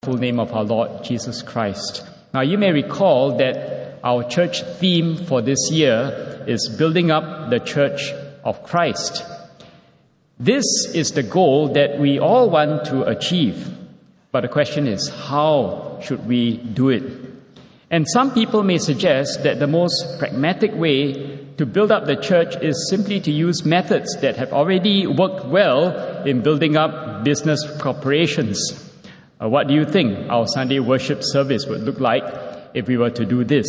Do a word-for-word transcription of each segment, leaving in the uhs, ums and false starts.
full name of our Lord Jesus Christ. Now, you may recall that our church theme for this year is building up the Church of Christ. This is the goal that we all want to achieve. But the question is, how should we do it? And some people may suggest that the most pragmatic way to build up the church is simply to use methods that have already worked well in building up business corporations. Uh, what do you think our Sunday worship service would look like if we were to do this?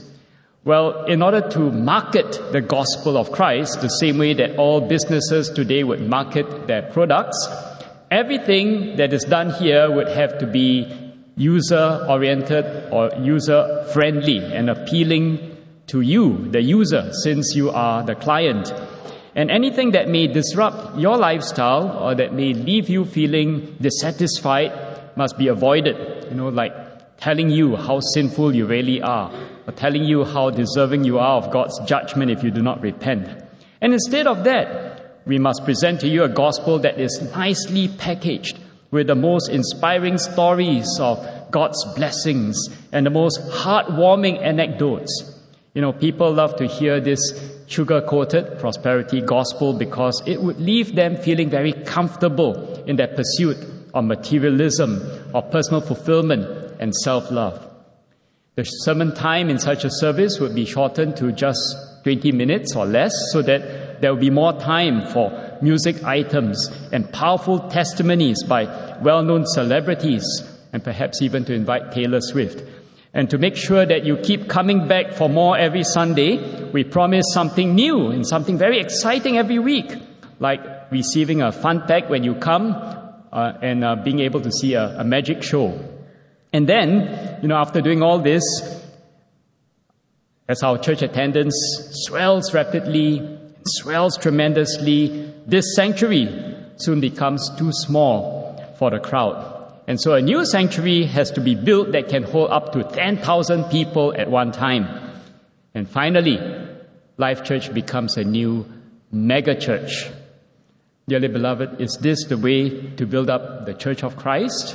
Well, in order to market the gospel of Christ, the same way that all businesses today would market their products, everything that is done here would have to be user-oriented or user-friendly and appealing to you, the user, since you are the client. And anything that may disrupt your lifestyle or that may leave you feeling dissatisfied must be avoided. You know, like telling you how sinful you really are, or telling you how deserving you are of God's judgment if you do not repent. And instead of that, we must present to you a gospel that is nicely packaged with the most inspiring stories of God's blessings and the most heartwarming anecdotes. You know, people love to hear this sugar-coated prosperity gospel because it would leave them feeling very comfortable in their pursuit of materialism, or personal fulfillment, and self-love. The sermon time in such a service would be shortened to just twenty minutes or less, so that there will be more time for music items and powerful testimonies by well-known celebrities, and perhaps even to invite Taylor Swift. And to make sure that you keep coming back for more every Sunday, we promise something new and something very exciting every week, like receiving a fun pack when you come uh, and uh, being able to see a, a magic show. And then, you know, after doing all this, as our church attendance swells rapidly, swells tremendously, this sanctuary soon becomes too small for the crowd. And so a new sanctuary has to be built that can hold up to ten thousand people at one time. And finally, Life Church becomes a new mega church. Dearly beloved, is this the way to build up the Church of Christ?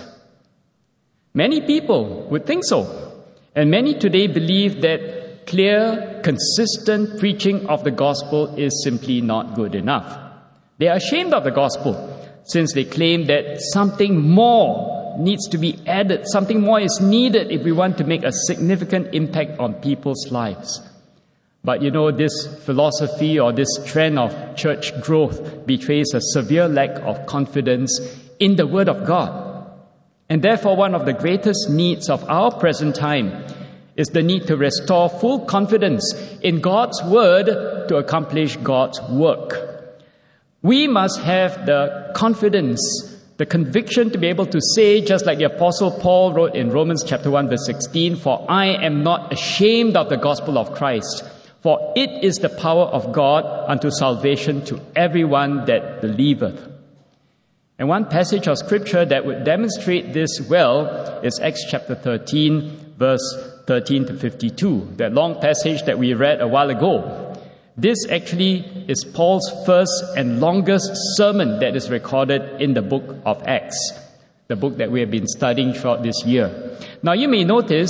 Many people would think so. And many today believe that clear, consistent preaching of the gospel is simply not good enough. They are ashamed of the gospel, since they claim that something more needs to be added, something more is needed if we want to make a significant impact on people's lives. But you know, this philosophy or this trend of church growth betrays a severe lack of confidence in the Word of God. And therefore, one of the greatest needs of our present time is the need to restore full confidence in God's Word to accomplish God's work. We must have the confidence, the conviction to be able to say, just like the Apostle Paul wrote in Romans chapter one, verse sixteen, "For I am not ashamed of the gospel of Christ, for it is the power of God unto salvation to everyone that believeth." And one passage of Scripture that would demonstrate this well is Acts chapter thirteen, verse thirteen to fifty-two, that long passage that we read a while ago. This actually is Paul's first and longest sermon that is recorded in the book of Acts, the book that we have been studying throughout this year. Now, you may notice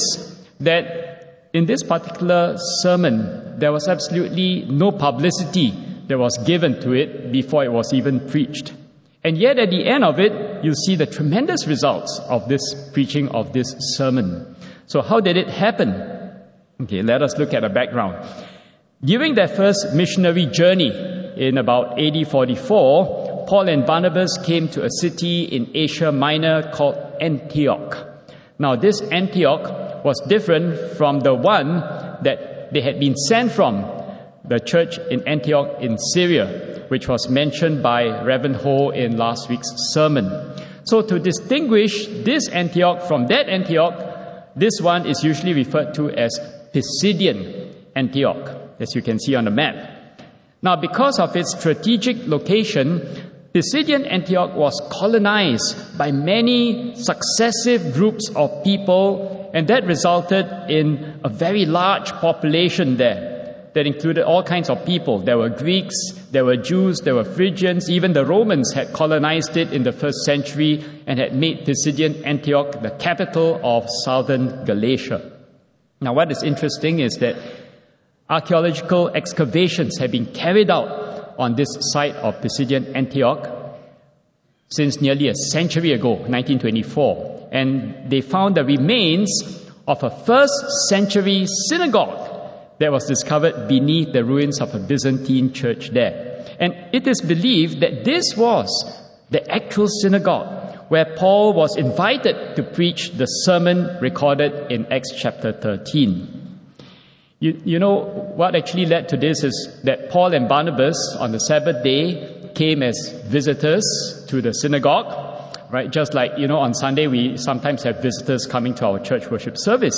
that in this particular sermon, there was absolutely no publicity that was given to it before it was even preached. And yet, at the end of it, you see the tremendous results of this preaching of this sermon. So how did it happen? Okay, let us look at the background. During their first missionary journey in about A D forty-four, Paul and Barnabas came to a city in Asia Minor called Antioch. Now, this Antioch was different from the one that they had been sent from, the church in Antioch in Syria, which was mentioned by Reverend Ho in last week's sermon. So to distinguish this Antioch from that Antioch, this one is usually referred to as Pisidian Antioch, as you can see on the map. Now, because of its strategic location, Pisidian Antioch was colonized by many successive groups of people, and that resulted in a very large population there that included all kinds of people. There were Greeks, There were Jews, there were Phrygians, even the Romans had colonized it in the first century and had made Pisidian Antioch the capital of southern Galatia. Now, what is interesting is that archaeological excavations have been carried out on this site of Pisidian Antioch since nearly a century ago, nineteen twenty-four. And they found the remains of a first century synagogue that was discovered beneath the ruins of a Byzantine church there. And it is believed that this was the actual synagogue where Paul was invited to preach the sermon recorded in Acts chapter thirteen. You, you know, what actually led to this is that Paul and Barnabas on the Sabbath day came as visitors to the synagogue, right? Just like, you know, on Sunday we sometimes have visitors coming to our church worship service.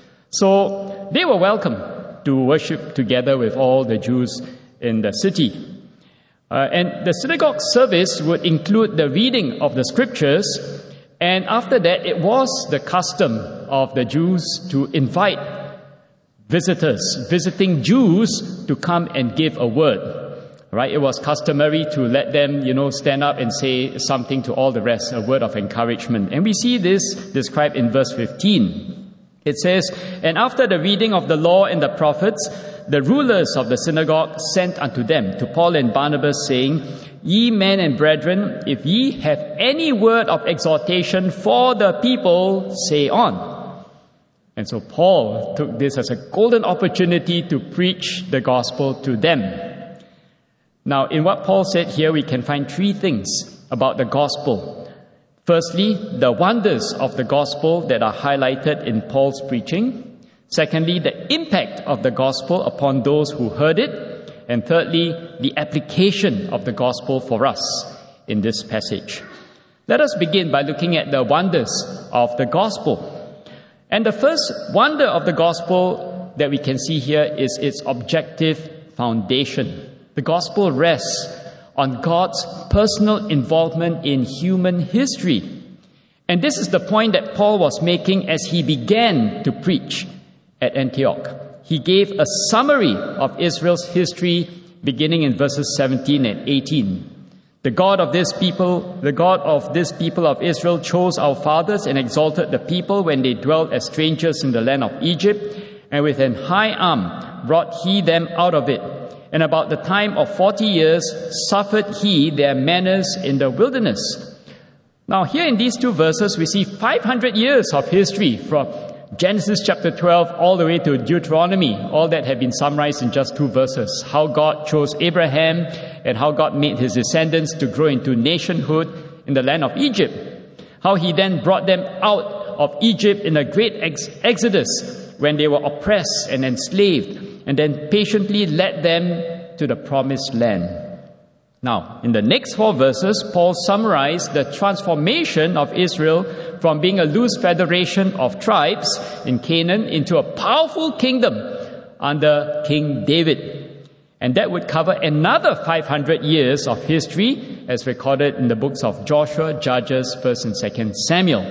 So they were welcome to worship together with all the Jews in the city. Uh, and the synagogue service would include the reading of the scriptures, and after that it was the custom of the Jews to invite visitors, visiting Jews, to come and give a word. Right? It was customary to let them, you know, stand up and say something to all the rest, a word of encouragement. And we see this described in verse fifteen. It says, "And after the reading of the law and the prophets, the rulers of the synagogue sent unto them, to Paul and Barnabas, saying, Ye men and brethren, if ye have any word of exhortation for the people, say on." And so Paul took this as a golden opportunity to preach the gospel to them. Now, in what Paul said here, we can find three things about the gospel. Firstly, the wonders of the gospel that are highlighted in Paul's preaching. Secondly, the impact of the gospel upon those who heard it. And thirdly, the application of the gospel for us in this passage. Let us begin by looking at the wonders of the gospel. And the first wonder of the gospel that we can see here is its objective foundation. The gospel rests on God's personal involvement in human history. And this is the point that Paul was making as he began to preach at Antioch. He gave a summary of Israel's history beginning in verses seventeen and eighteen. The God of this people, the God of this people of Israel chose our fathers and exalted the people when they dwelt as strangers in the land of Egypt, and with an high arm brought he them out of it. And about the time of forty years suffered he their manners in the wilderness. Now here in these two verses we see five hundred years of history from Genesis chapter twelve all the way to Deuteronomy, all that have been summarized in just two verses. How God chose Abraham and how God made his descendants to grow into nationhood in the land of Egypt. How he then brought them out of Egypt in a great ex- exodus when they were oppressed and enslaved, and then patiently led them to the promised land. Now, in the next four verses, Paul summarized the transformation of Israel from being a loose federation of tribes in Canaan into a powerful kingdom under King David. And that would cover another five hundred years of history as recorded in the books of Joshua, Judges, First and Second Samuel.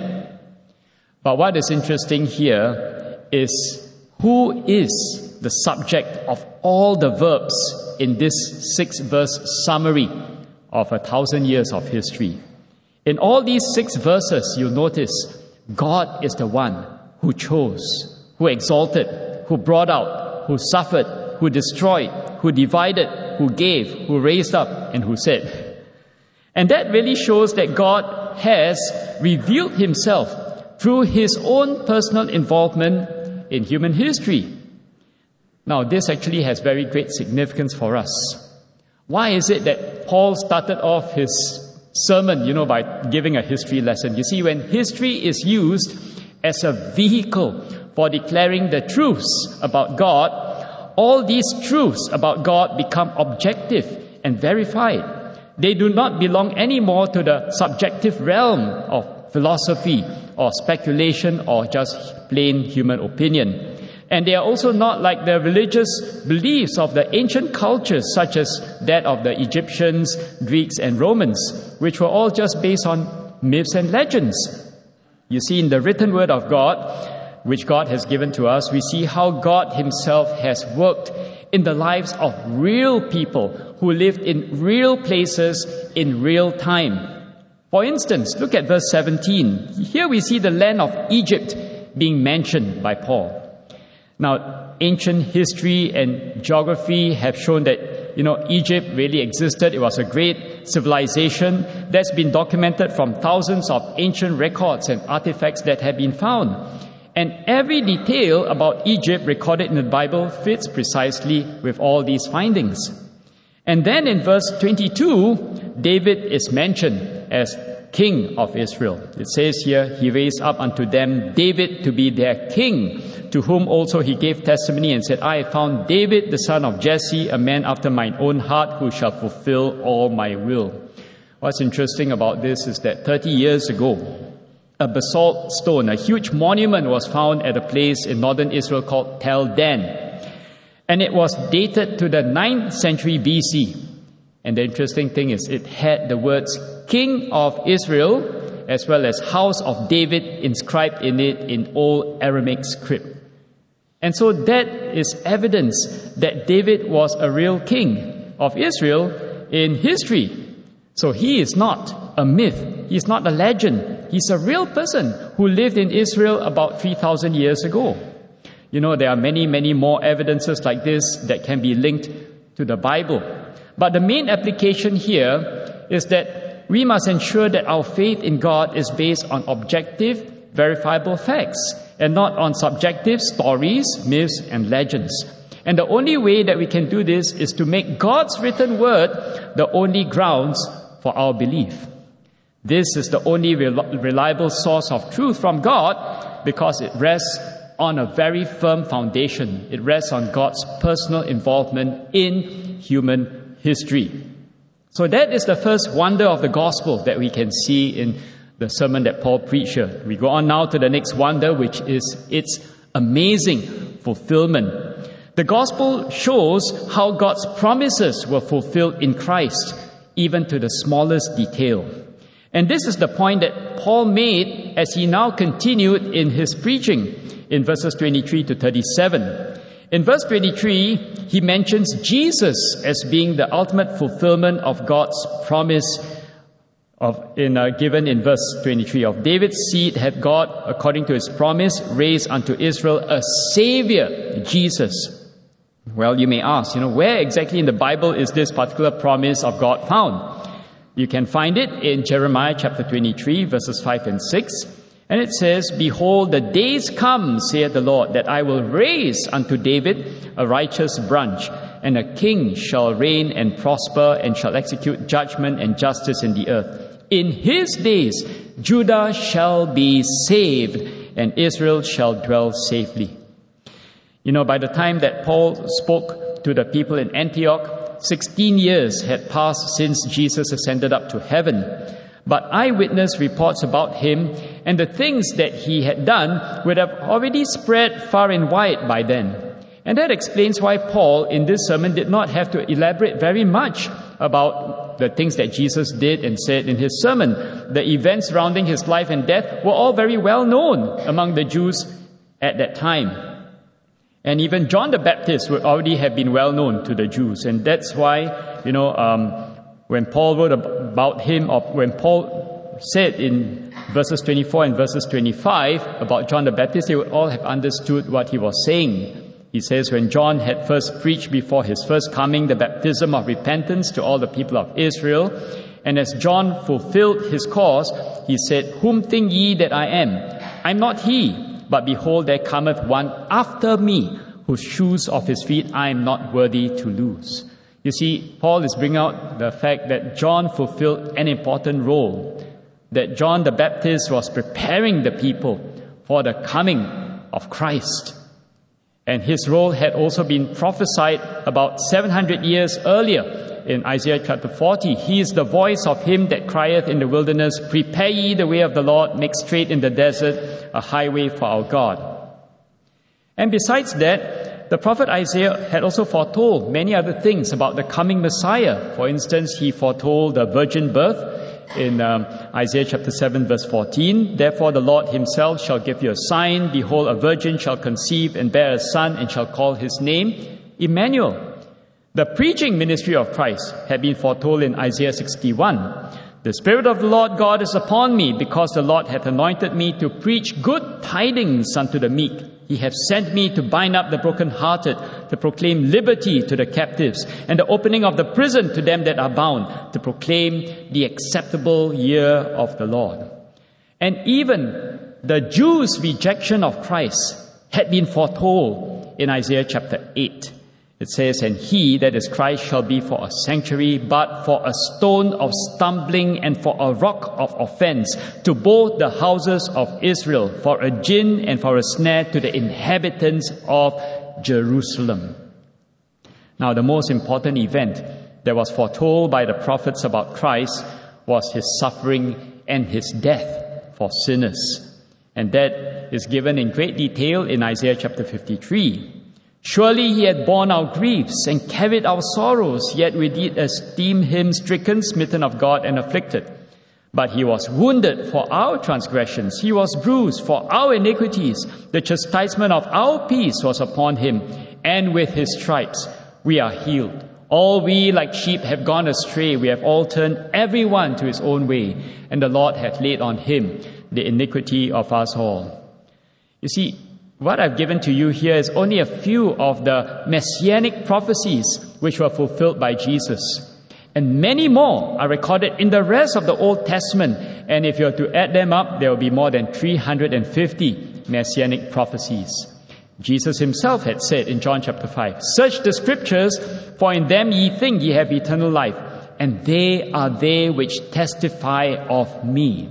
But what is interesting here is who is the subject of all the verbs in this six-verse summary of a thousand years of history. In all these six verses, you'll notice God is the one who chose, who exalted, who brought out, who suffered, who destroyed, who divided, who gave, who raised up, and who said. And that really shows that God has revealed himself through his own personal involvement in human history. Now, this actually has very great significance for us. Why is it that Paul started off his sermon, you know, by giving a history lesson? You see, when history is used as a vehicle for declaring the truths about God, all these truths about God become objective and verified. They do not belong anymore to the subjective realm of philosophy or speculation or just plain human opinion. And they are also not like the religious beliefs of the ancient cultures, such as that of the Egyptians, Greeks, and Romans, which were all just based on myths and legends. You see, in the written word of God, which God has given to us, we see how God himself has worked in the lives of real people who lived in real places in real time. For instance, look at verse seventeen. Here we see the land of Egypt being mentioned by Paul. Now, ancient history and geography have shown that, you know, Egypt really existed. It was a great civilization that's been documented from thousands of ancient records and artifacts that have been found. And every detail about Egypt recorded in the Bible fits precisely with all these findings. And then in verse twenty-two, David is mentioned as king of Israel. It says here, he raised up unto them David to be their king, to whom also he gave testimony and said, I have found David, the son of Jesse, a man after mine own heart, who shall fulfill all my will. What's interesting about this is that thirty years ago, a basalt stone, a huge monument was found at a place in northern Israel called Tel Dan. And it was dated to the ninth century B C. And the interesting thing is it had the words King of Israel as well as House of David inscribed in it in Old Aramaic script. And so that is evidence that David was a real king of Israel in history. So he is not a myth. He's not a legend. He's a real person who lived in Israel about three thousand years ago. You know, there are many, many more evidences like this that can be linked to the Bible. But the main application here is that we must ensure that our faith in God is based on objective, verifiable facts and not on subjective stories, myths, and legends. And the only way that we can do this is to make God's written word the only grounds for our belief. This is the only rel- reliable source of truth from God because it rests on a very firm foundation. It rests on God's personal involvement in human history. So that is the first wonder of the gospel that we can see in the sermon that Paul preached here. We go on now to the next wonder, which is its amazing fulfillment. The gospel shows how God's promises were fulfilled in Christ, even to the smallest detail. And this is the point that Paul made as he now continued in his preaching in verses twenty-three to thirty-seven. In verse twenty-three, he mentions Jesus as being the ultimate fulfillment of God's promise of in uh, given in verse twenty-three. Of David's seed had God, according to his promise, raised unto Israel a Savior, Jesus. Well, you may ask, you know, where exactly in the Bible is this particular promise of God found? You can find it in Jeremiah chapter twenty-three, verses five and six. And it says, Behold, the days come, saith the Lord, that I will raise unto David a righteous branch, and a king shall reign and prosper, and shall execute judgment and justice in the earth. In his days Judah shall be saved, and Israel shall dwell safely. You know, by the time that Paul spoke to the people in Antioch, sixteen years had passed since Jesus ascended up to heaven. But eyewitness reports about him and the things that he had done would have already spread far and wide by then. And that explains why Paul in this sermon did not have to elaborate very much about the things that Jesus did and said in his sermon. The events surrounding his life and death were all very well known among the Jews at that time. And even John the Baptist would already have been well known to the Jews. And that's why, you know, um, when Paul wrote about him, or when Paul said in verses twenty-four and verses twenty-five about John the Baptist, they would all have understood what he was saying. He says, when John had first preached before his first coming the baptism of repentance to all the people of Israel, and as John fulfilled his cause, he said, Whom think ye that I am? I am not he, but behold, there cometh one after me, whose shoes of his feet I am not worthy to loose. You see, Paul is bringing out the fact that John fulfilled an important role, that John the Baptist was preparing the people for the coming of Christ. And his role had also been prophesied about seven hundred years earlier in Isaiah chapter forty. He is the voice of him that crieth in the wilderness, Prepare ye the way of the Lord, make straight in the desert a highway for our God. And besides that, the prophet Isaiah had also foretold many other things about the coming Messiah. For instance, he foretold the virgin birth in um, Isaiah chapter seven, verse fourteen. Therefore the Lord himself shall give you a sign. Behold, a virgin shall conceive and bear a son, and shall call his name Emmanuel. The preaching ministry of Christ had been foretold in Isaiah sixty-one. The Spirit of the Lord God is upon me, because the Lord hath anointed me to preach good tidings unto the meek. He hath sent me to bind up the brokenhearted, to proclaim liberty to the captives, and the opening of the prison to them that are bound, to proclaim the acceptable year of the Lord. And even the Jews' rejection of Christ had been foretold in Isaiah chapter eight. It says, "And he, that is Christ, shall be for a sanctuary, but for a stone of stumbling and for a rock of offense to both the houses of Israel, for a gin and for a snare to the inhabitants of Jerusalem." Now, the most important event that was foretold by the prophets about Christ was his suffering and his death for sinners. And that is given in great detail in Isaiah chapter fifty-three. "Surely he had borne our griefs and carried our sorrows, yet we did esteem him stricken, smitten of God, and afflicted. But he was wounded for our transgressions, he was bruised for our iniquities. The chastisement of our peace was upon him, and with his stripes we are healed. All we like sheep have gone astray, we have all turned every one to his own way, and the Lord hath laid on him the iniquity of us all." You see, what I've given to you here is only a few of the messianic prophecies which were fulfilled by Jesus. And many more are recorded in the rest of the Old Testament. And if you were to add them up, there will be more than three hundred fifty messianic prophecies. Jesus himself had said in John chapter five, "Search the scriptures, for in them ye think ye have eternal life, and they are they which testify of me."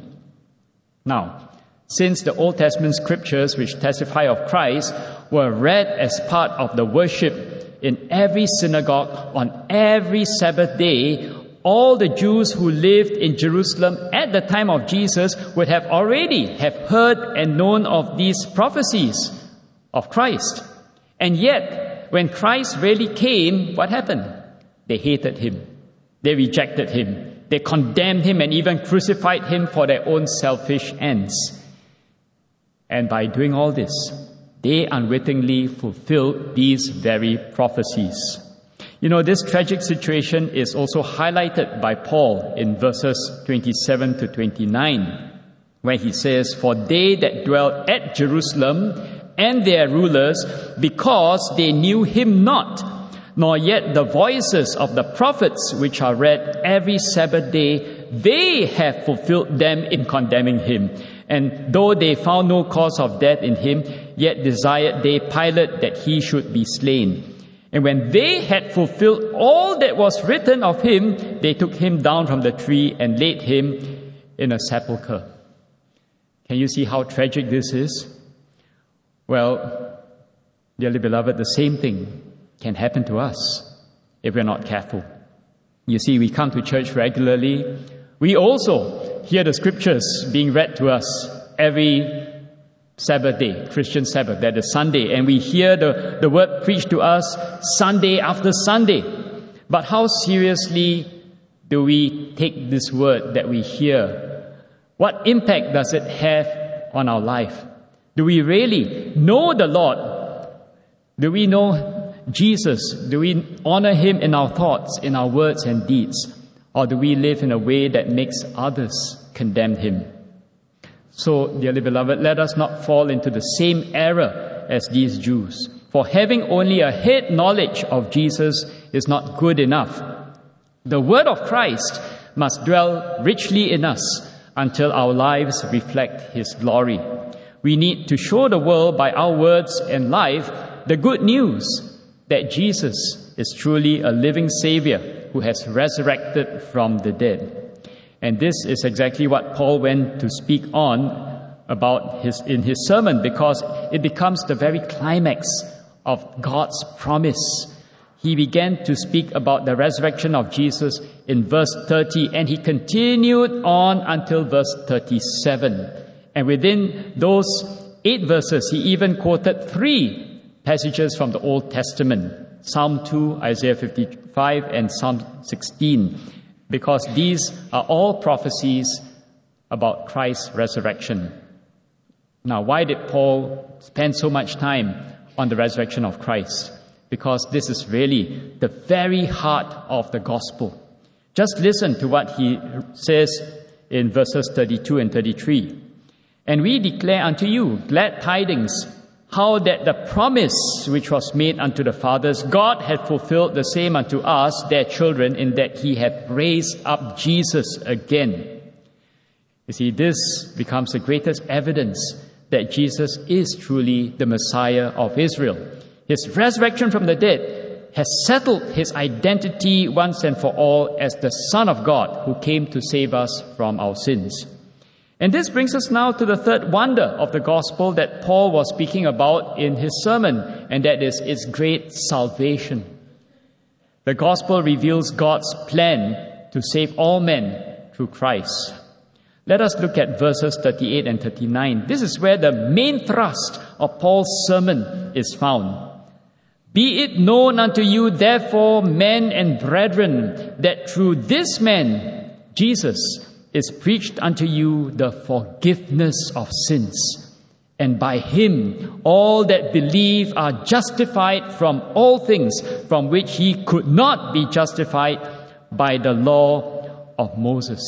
Now, since the Old Testament scriptures which testify of Christ were read as part of the worship in every synagogue on every Sabbath day, all the Jews who lived in Jerusalem at the time of Jesus would have already have heard and known of these prophecies of Christ. And yet, when Christ really came, what happened? They hated him. They rejected him. They condemned him and even crucified him for their own selfish ends. And by doing all this, they unwittingly fulfilled these very prophecies. You know, this tragic situation is also highlighted by Paul in verses twenty-seven to twenty-nine, where he says, "For they that dwell at Jerusalem and their rulers, because they knew him not, nor yet the voices of the prophets which are read every Sabbath day, they have fulfilled them in condemning him. And though they found no cause of death in him, yet desired they Pilate that he should be slain. And when they had fulfilled all that was written of him, they took him down from the tree and laid him in a sepulchre." Can you see how tragic this is? Well, dearly beloved, the same thing can happen to us if we're not careful. You see, we come to church regularly. We also hear the scriptures being read to us every Sabbath day, Christian Sabbath, that is Sunday, and we hear the, the word preached to us Sunday after Sunday. But how seriously do we take this word that we hear? What impact does it have on our life? Do we really know the Lord? Do we know Jesus? Do we honor him in our thoughts, in our words and deeds? Or do we live in a way that makes others condemn him? So, dearly beloved, let us not fall into the same error as these Jews. For having only a head knowledge of Jesus is not good enough. The word of Christ must dwell richly in us until our lives reflect his glory. We need to show the world by our words and life the good news that Jesus is truly a living Savior who has resurrected from the dead. And this is exactly what Paul went to speak on about his, in his sermon, because it becomes the very climax of God's promise. He began to speak about the resurrection of Jesus in verse thirty, and he continued on until verse thirty-seven. And within those eight verses, he even quoted three passages from the Old Testament: Psalm two, Isaiah fifty-five, and Psalm sixteen, because these are all prophecies about Christ's resurrection. Now, why did Paul spend so much time on the resurrection of Christ? because this is really the very heart of the gospel. Just listen to what he says in verses thirty-two and thirty-three. And we declare unto you glad tidings, how that the promise which was made unto the fathers, God had fulfilled the same unto us, their children, in that he hath raised up Jesus again. You see, this becomes the greatest evidence that Jesus is truly the Messiah of Israel. His resurrection from the dead has settled his identity once and for all as the Son of God who came to save us from our sins. And this brings us now to the third wonder of the gospel that Paul was speaking about in his sermon, and that is its great salvation. The gospel reveals God's plan to save all men through Christ. Let us look at verses thirty-eight and thirty-nine. This is where the main thrust of Paul's sermon is found. Be it known unto you, therefore, men and brethren, that through this man, Jesus, is preached unto you the forgiveness of sins. And by him, all that believe are justified from all things from which he could not be justified by the law of Moses.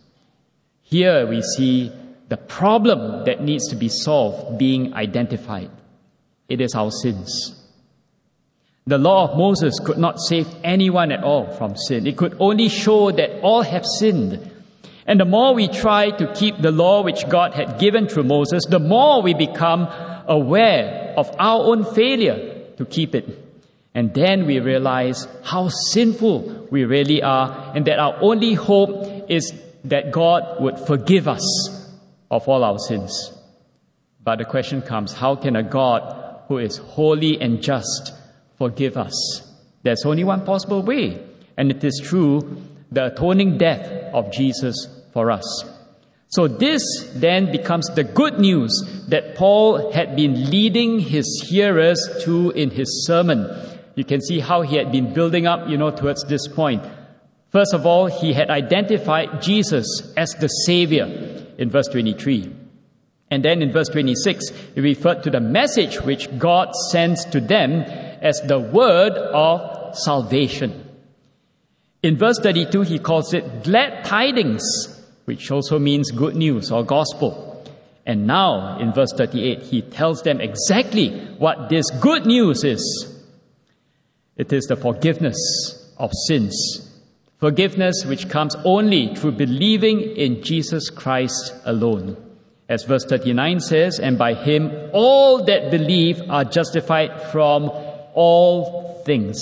Here we see the problem that needs to be solved being identified. It is our sins. The law of Moses could not save anyone at all from sin. It could only show that all have sinned. And the more we try to keep the law which God had given through Moses, the more we become aware of our own failure to keep it. And then we realize how sinful we really are, and that our only hope is that God would forgive us of all our sins. But the question comes, how can a God who is holy and just forgive us? There's only one possible way, and it is through the atoning death of Jesus for us. So this then becomes the good news that Paul had been leading his hearers to in his sermon. You can see how he had been building up, you know, towards this point. First of all, he had identified Jesus as the Savior in verse twenty-three. And then in verse twenty-six, he referred to the message which God sends to them as the word of salvation. In verse thirty-two, he calls it glad tidings, which also means good news or gospel. And now, in verse thirty-eight, he tells them exactly what this good news is. It is the forgiveness of sins. Forgiveness which comes only through believing in Jesus Christ alone. As verse thirty-nine says, and by him all that believe are justified from all things.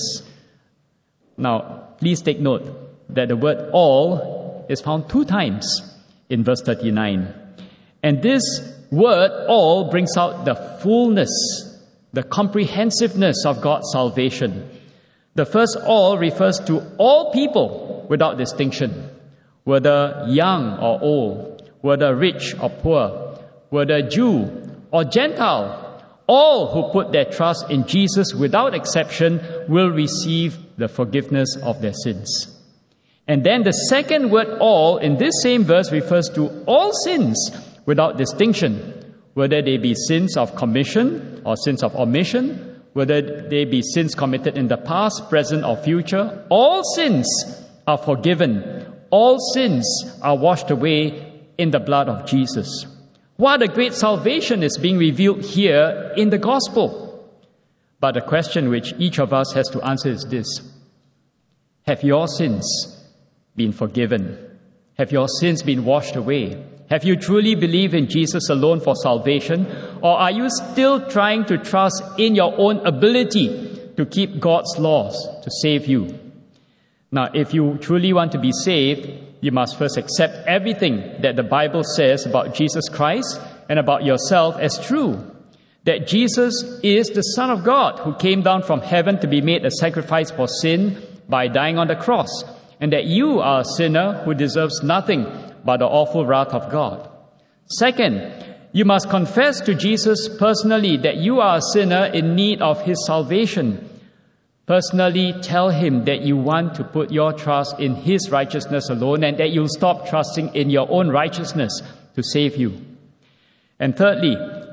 Now, please take note that the word all is found two times in verse thirty-nine. And this word all brings out the fullness, the comprehensiveness of God's salvation. The first all refers to all people without distinction, whether young or old, whether rich or poor, whether Jew or Gentile. All who put their trust in Jesus without exception will receive the forgiveness of their sins. And then the second word all in this same verse refers to all sins without distinction, whether they be sins of commission or sins of omission, whether they be sins committed in the past, present, or future. All sins are forgiven. All sins are washed away in the blood of Jesus. What a great salvation is being revealed here in the gospel. But the question which each of us has to answer is this: have your sins been forgiven? Have your sins been washed away? Have you truly believed in Jesus alone for salvation? Or are you still trying to trust in your own ability to keep God's laws to save you? Now, if you truly want to be saved, you must first accept everything that the Bible says about Jesus Christ and about yourself as true. That Jesus is the Son of God who came down from heaven to be made a sacrifice for sin by dying on the cross. And that you are a sinner who deserves nothing but the awful wrath of God. Second, you must confess to Jesus personally that you are a sinner in need of his salvation. Personally tell him that you want to put your trust in his righteousness alone and that you'll stop trusting in your own righteousness to save you. And thirdly,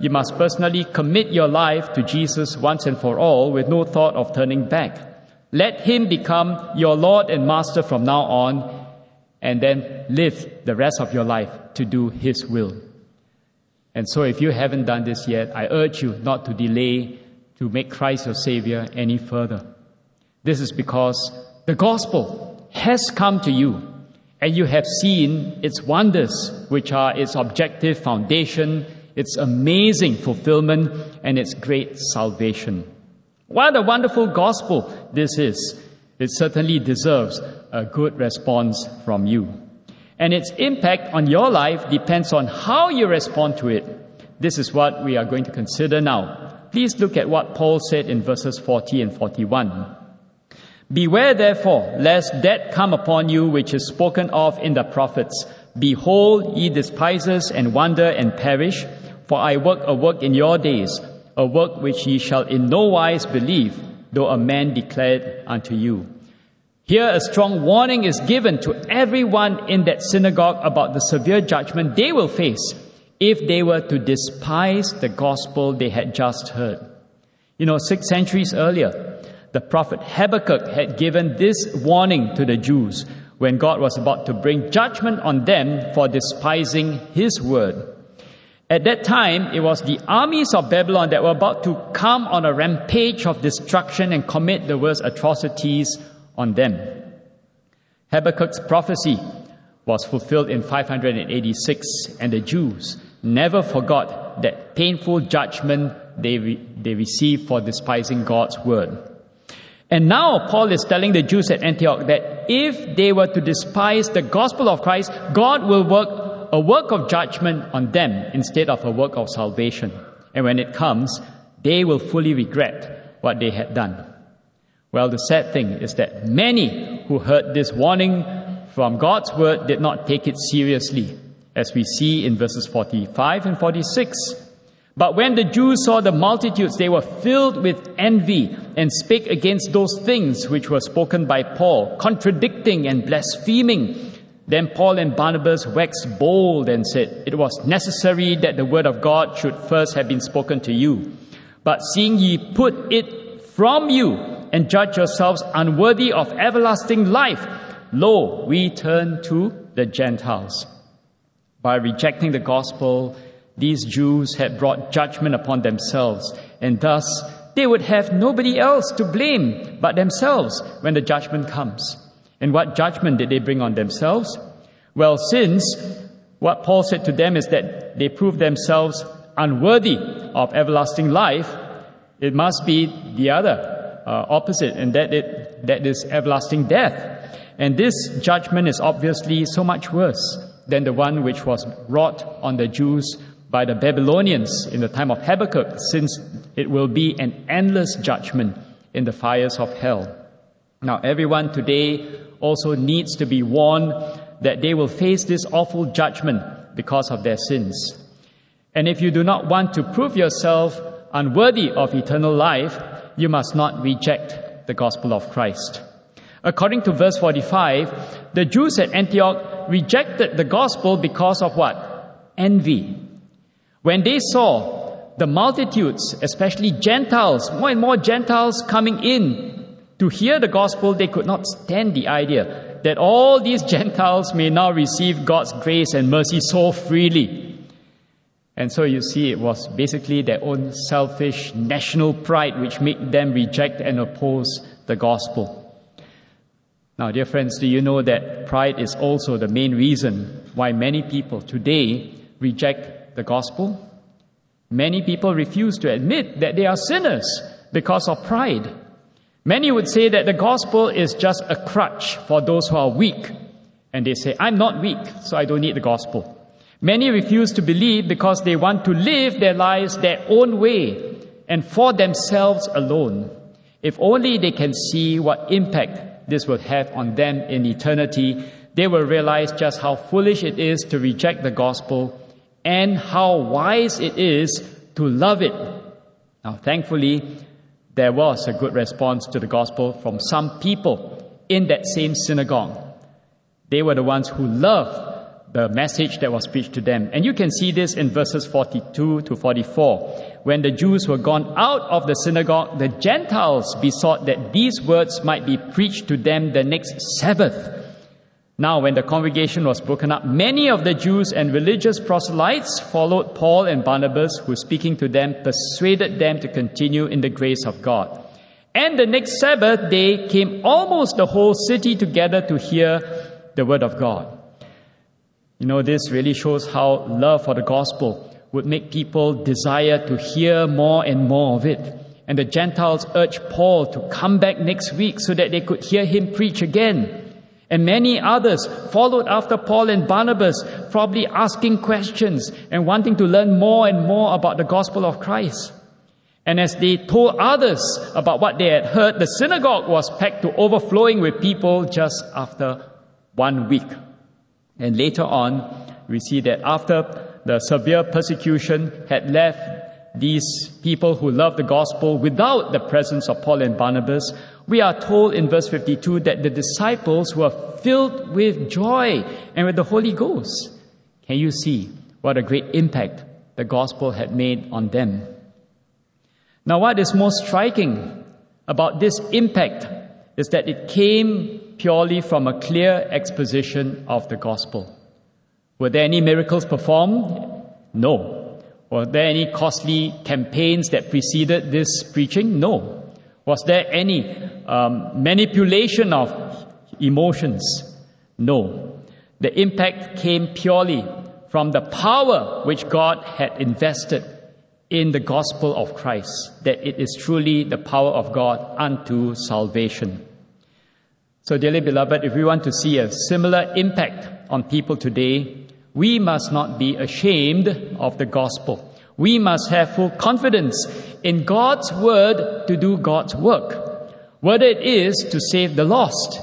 you must personally commit your life to Jesus once and for all with no thought of turning back. Let Him become your Lord and Master from now on, and then live the rest of your life to do His will. And so if you haven't done this yet, I urge you not to delay to make Christ your Savior any further. This is because the gospel has come to you, and you have seen its wonders, which are its objective foundation, its amazing fulfillment, and its great salvation. What a wonderful gospel this is. It certainly deserves a good response from you. And its impact on your life depends on how you respond to it. This is what we are going to consider now. Please look at what Paul said in verses forty and forty-one. Beware therefore, lest death come upon you, which is spoken of in the prophets. Behold, ye despisers, and wonder and perish, for I work a work in your days, a work which ye shall in no wise believe, though a man declare it unto you. Here a strong warning is given to everyone in that synagogue about the severe judgment they will face if they were to despise the gospel they had just heard. You know, six centuries earlier, the prophet Habakkuk had given this warning to the Jews when God was about to bring judgment on them for despising His word. At that time, it was the armies of Babylon that were about to come on a rampage of destruction and commit the worst atrocities on them. Habakkuk's prophecy was fulfilled in five hundred eighty-six, and the Jews never forgot that painful judgment they, re- they received for despising God's word. And now Paul is telling the Jews at Antioch that if they were to despise the gospel of Christ, God will work a work of judgment on them instead of a work of salvation. And when it comes, they will fully regret what they had done. Well, the sad thing is that many who heard this warning from God's word did not take it seriously, as we see in verses forty-five and forty-six. But when the Jews saw the multitudes, they were filled with envy and spake against those things which were spoken by Paul, contradicting and blaspheming. Then Paul and Barnabas waxed bold and said, It was necessary that the word of God should first have been spoken to you. But seeing ye put it from you, and judge yourselves unworthy of everlasting life, lo, we turn to the Gentiles. By rejecting the gospel, these Jews had brought judgment upon themselves, and thus they would have nobody else to blame but themselves when the judgment comes. And what judgment did they bring on themselves? Well, since what Paul said to them is that they proved themselves unworthy of everlasting life, it must be the other uh, opposite, and that it that is everlasting death. And this judgment is obviously so much worse than the one which was wrought on the Jews by the Babylonians in the time of Habakkuk, since it will be an endless judgment in the fires of hell. Now, everyone today also needs to be warned that they will face this awful judgment because of their sins. And if you do not want to prove yourself unworthy of eternal life, you must not reject the gospel of Christ. According to verse forty-five, the Jews at Antioch rejected the gospel because of what? Envy. When they saw the multitudes, especially Gentiles, more and more Gentiles coming in to hear the gospel, they could not stand the idea that all these Gentiles may now receive God's grace and mercy so freely. And so you see, it was basically their own selfish national pride which made them reject and oppose the gospel. Now, dear friends, do you know that pride is also the main reason why many people today reject the gospel? Many people refuse to admit that they are sinners because of pride. Many would say that the gospel is just a crutch for those who are weak. And they say, I'm not weak, so I don't need the gospel. Many refuse to believe because they want to live their lives their own way and for themselves alone. If only they can see what impact this will have on them in eternity, they will realize just how foolish it is to reject the gospel and how wise it is to love it. Now, thankfully, there was a good response to the gospel from some people in that same synagogue. They were the ones who loved the message that was preached to them. And you can see this in verses forty-two to forty-four. When the Jews were gone out of the synagogue, the Gentiles besought that these words might be preached to them the next Sabbath. Now, when the congregation was broken up, many of the Jews and religious proselytes followed Paul and Barnabas, who, speaking to them, persuaded them to continue in the grace of God. And the next Sabbath day came almost the whole city together to hear the word of God. You know, this really shows how love for the gospel would make people desire to hear more and more of it. And the Gentiles urged Paul to come back next week so that they could hear him preach again. And many others followed after Paul and Barnabas, probably asking questions and wanting to learn more and more about the gospel of Christ. And as they told others about what they had heard, the synagogue was packed to overflowing with people just after one week. And later on, we see that after the severe persecution had left these people who loved the gospel without the presence of Paul and Barnabas, we are told in verse fifty-two that the disciples were filled with joy and with the Holy Ghost. Can you see what a great impact the gospel had made on them? Now, what is most striking about this impact is that it came purely from a clear exposition of the gospel. Were there any miracles performed? No. Were there any costly campaigns that preceded this preaching? No. Was there any um, manipulation of emotions? No. The impact came purely from the power which God had invested in the gospel of Christ, that it is truly the power of God unto salvation. So, dearly beloved, if we want to see a similar impact on people today, we must not be ashamed of the gospel. We must have full confidence in God's word to do God's work, whether it is to save the lost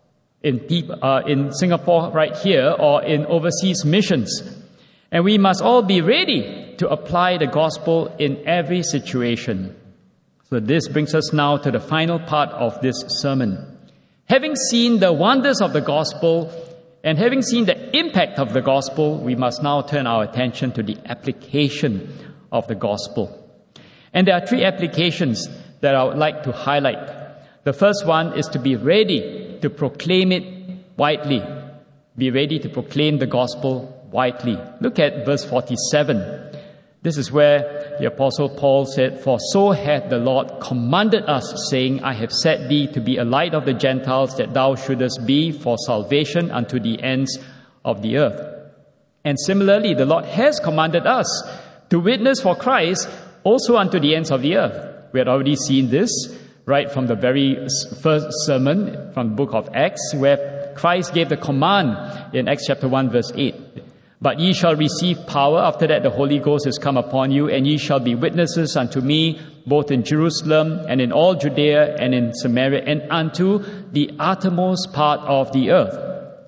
in, people, uh, in Singapore right here or in overseas missions. And we must all be ready to apply the gospel in every situation. So this brings us now to the final part of this sermon. Having seen the wonders of the gospel and having seen the impact of the gospel, we must now turn our attention to the application of the gospel. And there are three applications that I would like to highlight. The first one is to be ready to proclaim it widely. Be ready to proclaim the gospel widely. Look at verse forty-seven. This is where the Apostle Paul said, "For so hath the Lord commanded us, saying, I have set thee to be a light of the Gentiles, that thou shouldest be for salvation unto the ends of the earth." And similarly, the Lord has commanded us to witness for Christ also unto the ends of the earth. We had already seen this right from the very first sermon from the book of Acts, where Christ gave the command in Acts chapter one, verse eight. "But ye shall receive power, after that the Holy Ghost is come upon you, and ye shall be witnesses unto me, both in Jerusalem, and in all Judea, and in Samaria, and unto the uttermost part of the earth."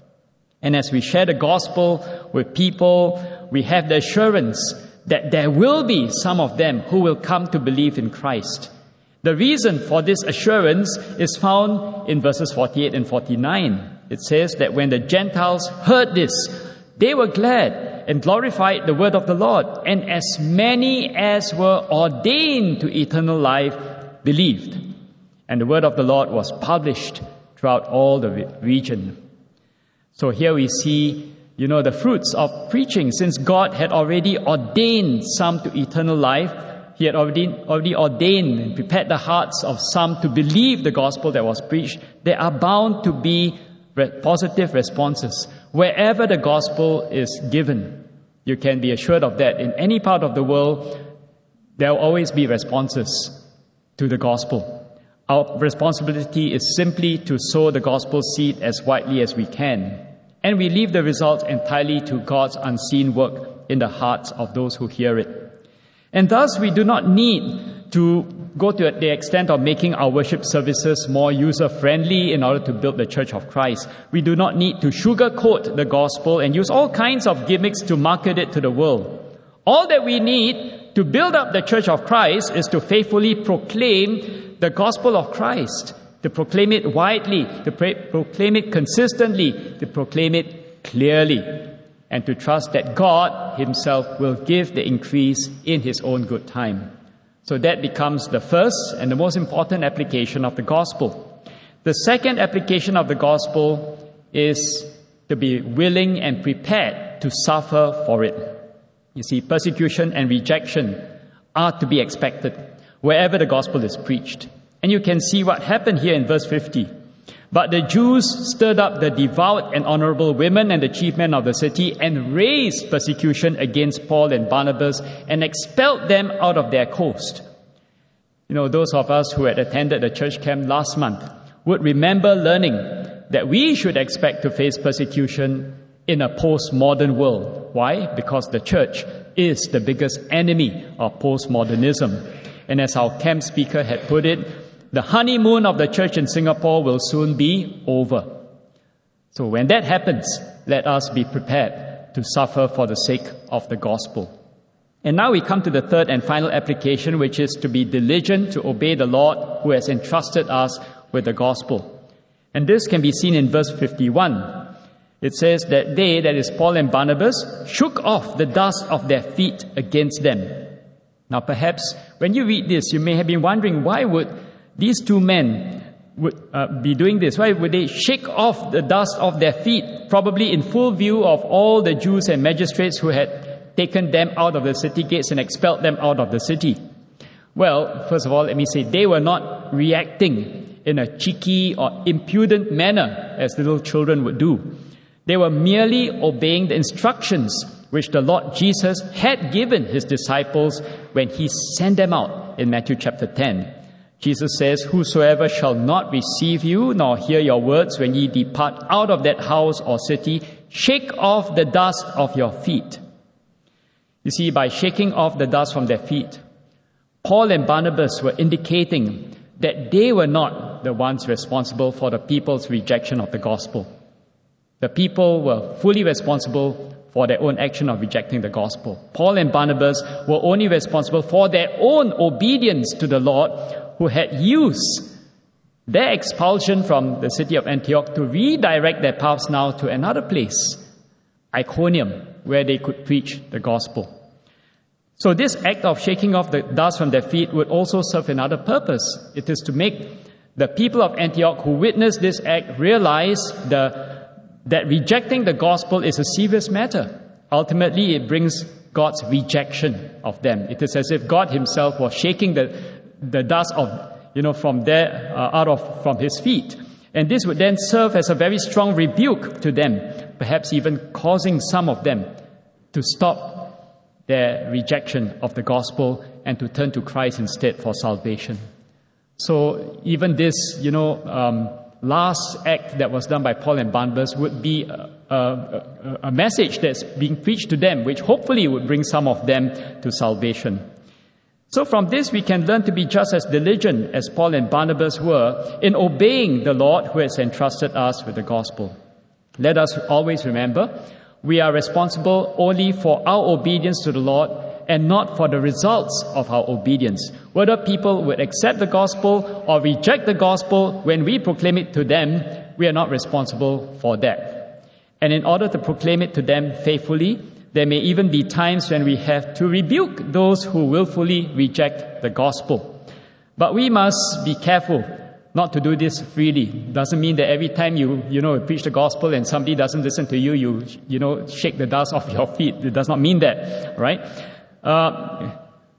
And as we share the gospel with people, we have the assurance that there will be some of them who will come to believe in Christ. The reason for this assurance is found in verses forty-eight and forty-nine. It says that when the Gentiles heard this, they were glad and glorified the word of the Lord, and as many as were ordained to eternal life believed. And the word of the Lord was published throughout all the region. So here we see, you know, the fruits of preaching. Since God had already ordained some to eternal life, He had already, already ordained and prepared the hearts of some to believe the gospel that was preached. There are bound to be positive responses. Wherever the gospel is given, you can be assured of that. In any part of the world, there will always be responses to the gospel. Our responsibility is simply to sow the gospel seed as widely as we can. And we leave the results entirely to God's unseen work in the hearts of those who hear it. And thus, we do not need to go to the extent of making our worship services more user-friendly in order to build the Church of Christ. We do not need to sugarcoat the gospel and use all kinds of gimmicks to market it to the world. All that we need to build up the Church of Christ is to faithfully proclaim the gospel of Christ, to proclaim it widely, to pra- proclaim it consistently, to proclaim it clearly. and to trust that God himself will give the increase in his own good time. So that becomes the first and the most important application of the gospel. The second application of the gospel is to be willing and prepared to suffer for it. You see, persecution and rejection are to be expected wherever the gospel is preached. And you can see what happened here in verse fifty. But the Jews stirred up the devout and honorable women and the chief men of the city and raised persecution against Paul and Barnabas and expelled them out of their coast. You know, those of us who had attended the church camp last month would remember learning that we should expect to face persecution in a postmodern world. Why? Because the church is the biggest enemy of postmodernism. And as our camp speaker had put it, the honeymoon of the church in Singapore will soon be over. So when that happens, let us be prepared to suffer for the sake of the gospel. And now we come to the third and final application, which is to be diligent to obey the Lord who has entrusted us with the gospel. And this can be seen in verse fifty-one. It says that they, that is Paul and Barnabas, shook off the dust of their feet against them. Now perhaps when you read this, you may have been wondering, why would these two men would uh, be doing this? Why would they shake off the dust of their feet, probably in full view of all the Jews and magistrates who had taken them out of the city gates and expelled them out of the city? Well, first of all, let me say, they were not reacting in a cheeky or impudent manner as little children would do. They were merely obeying the instructions which the Lord Jesus had given his disciples when he sent them out in Matthew chapter ten. Jesus says, "Whosoever shall not receive you nor hear your words when ye depart out of that house or city, shake off the dust of your feet." You see, by shaking off the dust from their feet, Paul and Barnabas were indicating that they were not the ones responsible for the people's rejection of the gospel. The people were fully responsible for their own action of rejecting the gospel. Paul and Barnabas were only responsible for their own obedience to the Lord, who had used their expulsion from the city of Antioch to redirect their paths now to another place, Iconium, where they could preach the gospel. So this act of shaking off the dust from their feet would also serve another purpose. It is to make the people of Antioch who witnessed this act realize the that rejecting the gospel is a serious matter. Ultimately, it brings God's rejection of them. It is as if God himself was shaking the, the dust of, you know, from there, uh, out of, from his feet. And this would then serve as a very strong rebuke to them, perhaps even causing some of them to stop their rejection of the gospel and to turn to Christ instead for salvation. So even this, you know, um, last act that was done by Paul and Barnabas would be a, a, a message that's being preached to them, which hopefully would bring some of them to salvation. So from this, we can learn to be just as diligent as Paul and Barnabas were in obeying the Lord who has entrusted us with the gospel. Let us always remember, we are responsible only for our obedience to the Lord and not for the results of our obedience. Whether people would accept the gospel or reject the gospel when we proclaim it to them, we are not responsible for that. And in order to proclaim it to them faithfully, there may even be times when we have to rebuke those who willfully reject the gospel. But we must be careful not to do this freely. Doesn't mean that every time you, you know, preach the gospel and somebody doesn't listen to you, you, you know, shake the dust off your feet. It does not mean that, right? Uh,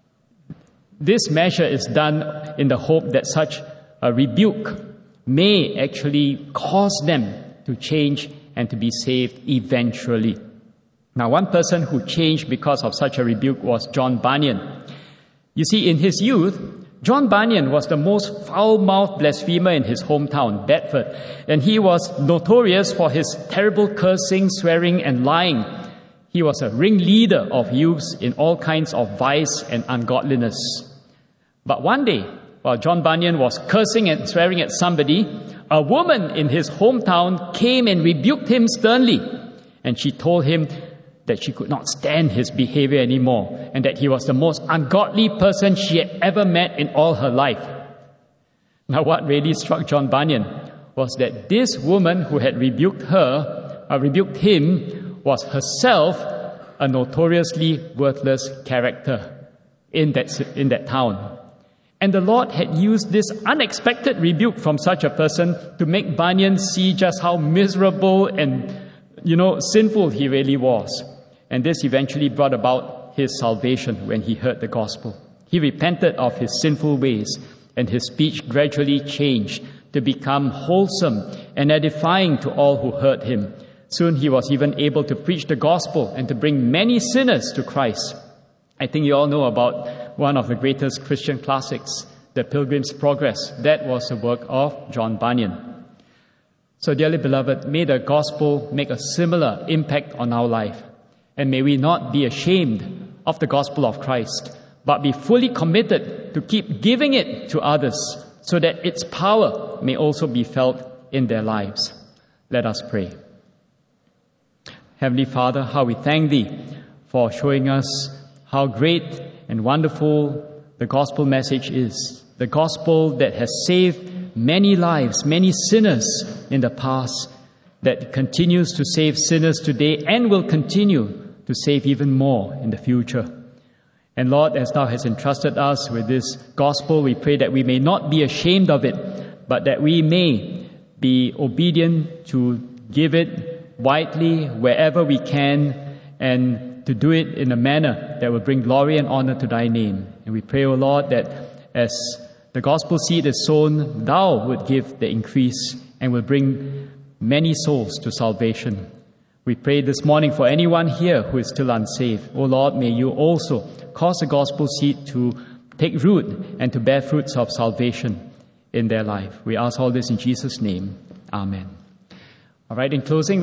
this measure is done in the hope that such a rebuke may actually cause them to change and to be saved eventually. Now, one person who changed because of such a rebuke was John Bunyan. You see, in his youth, John Bunyan was the most foul-mouthed blasphemer in his hometown, Bedford, and he was notorious for his terrible cursing, swearing, and lying. He was a ringleader of youths in all kinds of vice and ungodliness. But one day, while John Bunyan was cursing and swearing at somebody, a woman in his hometown came and rebuked him sternly, and she told him that she could not stand his behavior anymore and that he was the most ungodly person she had ever met in all her life. Now, what really struck John Bunyan was that this woman who had rebuked her, uh, rebuked him, was herself a notoriously worthless character in that, in that town. And the Lord had used this unexpected rebuke from such a person to make Bunyan see just how miserable and, you know, sinful he really was. And this eventually brought about his salvation when he heard the gospel. He repented of his sinful ways, and his speech gradually changed to become wholesome and edifying to all who heard him. Soon he was even able to preach the gospel and to bring many sinners to Christ. I think you all know about one of the greatest Christian classics, The Pilgrim's Progress. That was the work of John Bunyan. So, dearly beloved, may the gospel make a similar impact on our life. And may we not be ashamed of the gospel of Christ, but be fully committed to keep giving it to others so that its power may also be felt in their lives. Let us pray. Heavenly Father, how we thank Thee for showing us how great and wonderful the gospel message is. The gospel that has saved many lives, many sinners in the past, that continues to save sinners today and will continue to save even more in the future. And Lord, as Thou hast entrusted us with this gospel, we pray that we may not be ashamed of it, but that we may be obedient to give it widely wherever we can, and to do it in a manner that will bring glory and honor to Thy name. And we pray, O Lord, that as the gospel seed is sown, Thou would give the increase and will bring many souls to salvation. We pray this morning for anyone here who is still unsaved. O Lord, may You also cause the gospel seed to take root and to bear fruits of salvation in their life. We ask all this in Jesus' name. Amen. All right, in closing,